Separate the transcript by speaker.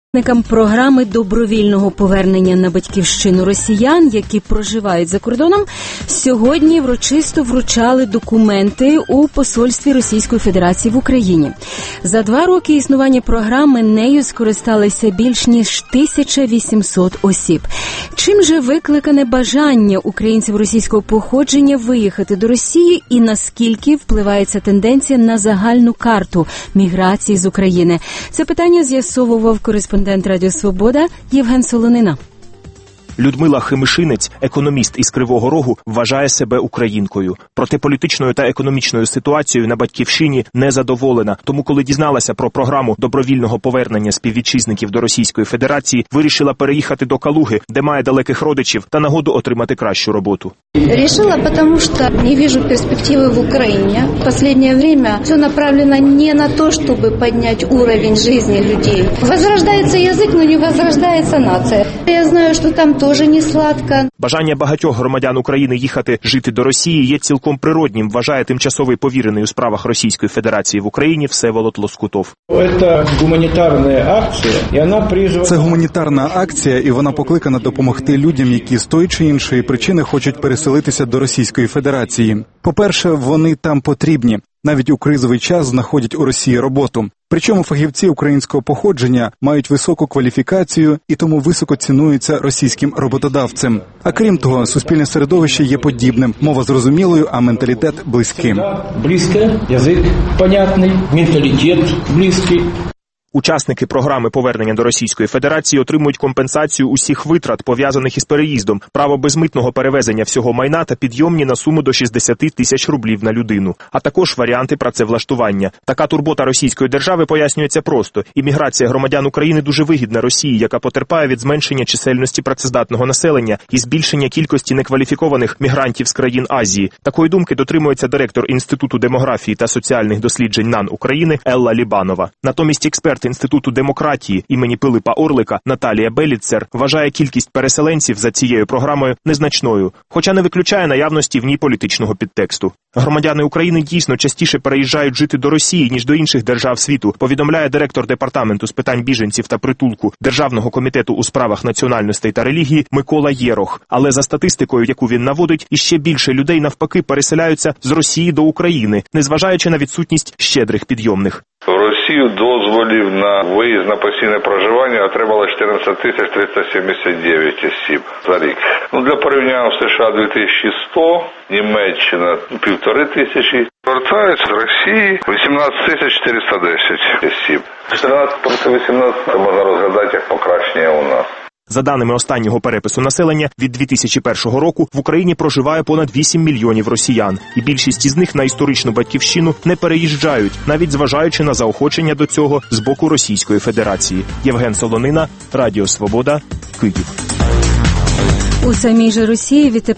Speaker 1: Учасникам програми добровільного повернення на батьківщину росіян, які проживають за кордоном, сьогодні урочисто вручали документи у посольстві Російської Федерації в Україні. За 2 роки існування програми нею скористалися більш ніж 1800 осіб. Чим же викликане бажання українців російського походження виїхати до Росії і наскільки впливає ця тенденція на загальну карту міграції з України? Це питання з'ясовував кореспондент Радіо Свобода Євген Солонина.
Speaker 2: Людмила Химишинець, економіст із Кривого Рогу, вважає себе українкою. Проте політичною та економічною ситуацією на батьківщині не задоволена. Тому, коли дізналася про програму добровільного повернення співвітчизників до Російської Федерації, вирішила переїхати до Калуги, де має далеких родичів та нагоду отримати кращу роботу.
Speaker 3: Решила, потому что не вижу перспективы в Украине. В последнее время все направлено не на то, чтобы поднять уровень жизни людей. Возрождается язык, но не возрождается нация. Я знаю, что там тоже не сладко.
Speaker 2: Бажання багатьох громадян України їхати жити до Росії є цілком природнім, вважає тимчасовий повірений у справах Російської Федерації в Україні Всеволод Лоскутов.
Speaker 4: Це гуманітарна акція, і вона покликана допомогти людям, які з тої чи іншої причини хочуть переселитися до Російської Федерації. По-перше, вони там потрібні. Навіть у кризовий час знаходять у Росії роботу. Причому фахівці українського походження мають високу кваліфікацію і тому високо цінуються російським роботодавцем. А крім того, суспільне середовище є подібним, мова зрозумілою, а менталітет близьким.
Speaker 5: Близьке, язик понятний, менталітет близький.
Speaker 2: Учасники програми повернення до Російської Федерації отримують компенсацію усіх витрат, пов'язаних із переїздом, право безмитного перевезення всього майна та підйомні на суму до 60 тисяч рублів на людину, а також варіанти працевлаштування. Така турбота російської держави пояснюється просто. Імміграція громадян України дуже вигідна Росії, яка потерпає від зменшення чисельності працездатного населення і збільшення кількості некваліфікованих мігрантів з країн Азії. Такої думки дотримується директор Інституту демографії та соціальних досліджень НАН України Елла Лібанова. Натомість експерт Інституту демократії імені Пилипа Орлика Наталія Беліцер вважає кількість переселенців за цією програмою незначною, хоча не виключає наявності в ній політичного підтексту. Громадяни України дійсно частіше переїжджають жити до Росії, ніж до інших держав світу, повідомляє директор Департаменту з питань біженців та притулку Державного комітету у справах національностей та релігії Микола Єрох. Але за статистикою, яку він наводить, іще більше людей навпаки переселяються з Росії до України, незважаючи на відсутність щедрих підйомних.
Speaker 6: В Росію дозволів на виїзд на постійне проживання отримало 14 379 осіб за рік. Для порівняння в США 2100, Німеччина 1500. Повертаються з Росії 18 410 осіб. 14 проти 18 можна розглядати як покращення у нас.
Speaker 2: За даними останнього перепису населення, від 2001 року в Україні проживає понад 8 мільйонів росіян. І більшість із них на історичну батьківщину не переїжджають, навіть зважаючи на заохочення до цього з боку Російської Федерації. Євген Солонина, Радіо Свобода, Київ.
Speaker 1: У самій же Росії відтепер